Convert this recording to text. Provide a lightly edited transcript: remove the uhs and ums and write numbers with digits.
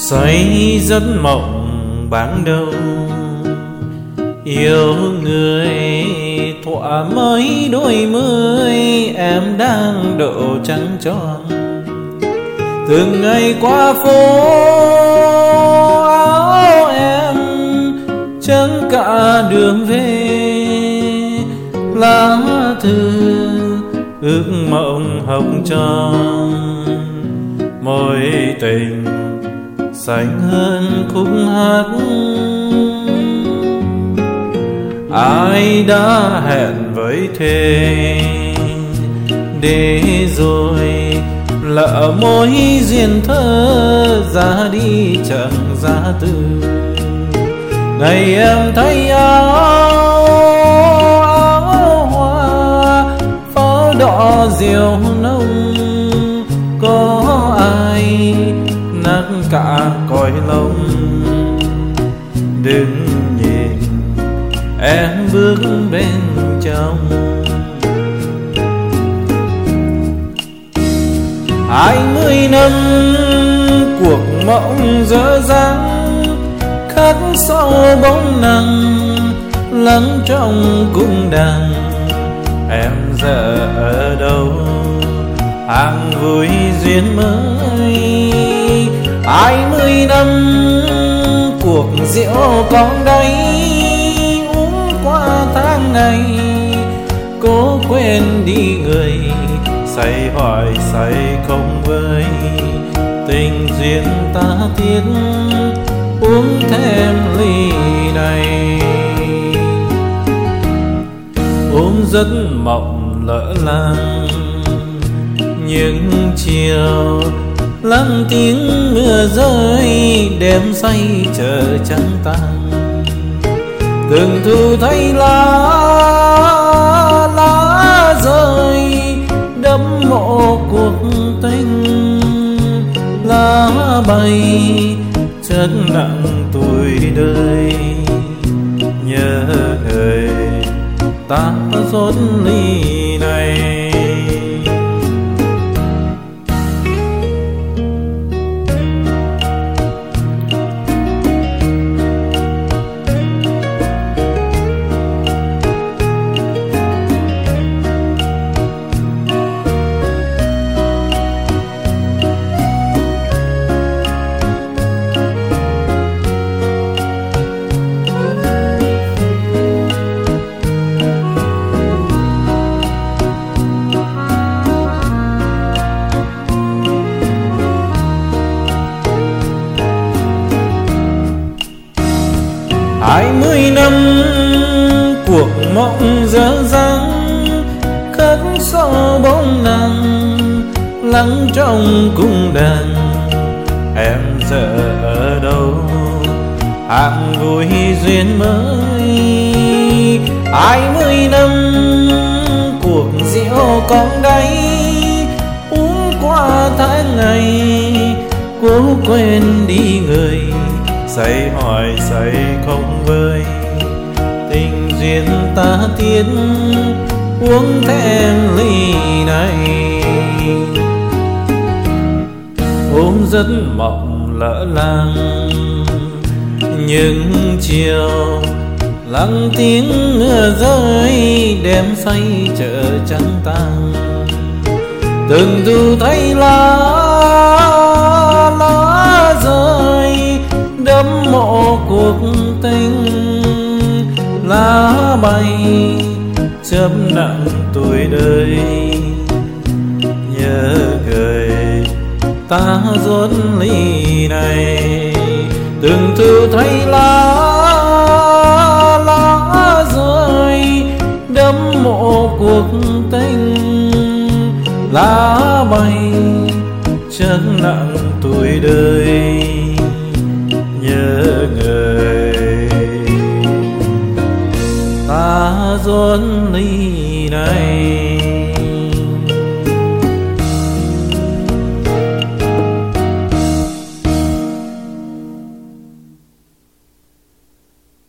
Say giấc mộng ban đầu yêu người thỏa mới đôi mươi, em đang độ trăng tròn. Từng ngày qua phố áo em trắng cả đường về, lá thư ước mộng hồng tròn, mối tình xanh hơn khúc hát. Ai đã hẹn với thề để rồi lỡ mối duyên thơ ra đi chẳng ra từ. Ngày em thấy áo hoa pháo đỏ diều nồng, có ai nát cả cõi lòng. Đừng nhìn em bước bên trong, 20 năm cuộc mộng dở dang, khắc sau bóng nắng lắng trong cung đàn. Em giờ ở đâu hàng vui duyên mới, 20 năm cuộc rượu còn đây, uống qua tháng ngày cố quên đi người. Say hỏi say không với tình duyên ta thiết, uống thêm ly này. Ôm giấc mộng lỡ làng những chiều, lắng tiếng mưa rơi đêm say chờ trắng tan. Từng thu thấy lá rơi đẫm mộ cuộc tình, lá bay chất nặng tuổi đời. Nhớ người ta rót ly này. Hai mươi năm cuộc mộng dở dang, khắc sau bóng nàng lắng trong cung đàn. Em giờ ở đâu hàng vui duyên mới, 20 năm cuộc rượu còn đây, uống qua tháng ngày cố quên đi người. Say hỏi say không với tình duyên ta thiết, uống thêm ly này. Ôm giấc mộng lỡ làng những chiều, lắng tiếng mưa rơi đêm say chờ trắng tan. Từng thu thấy lá rơi đẫm mộ cuộc tình, lá bay chớp nặng tuổi đời. Nhớ người ta rót ly này. Từng thu thấy lá rơi đẫm mộ cuộc tình, lá bay chớp nặng tuổi đời. Nhớ người ta rót ly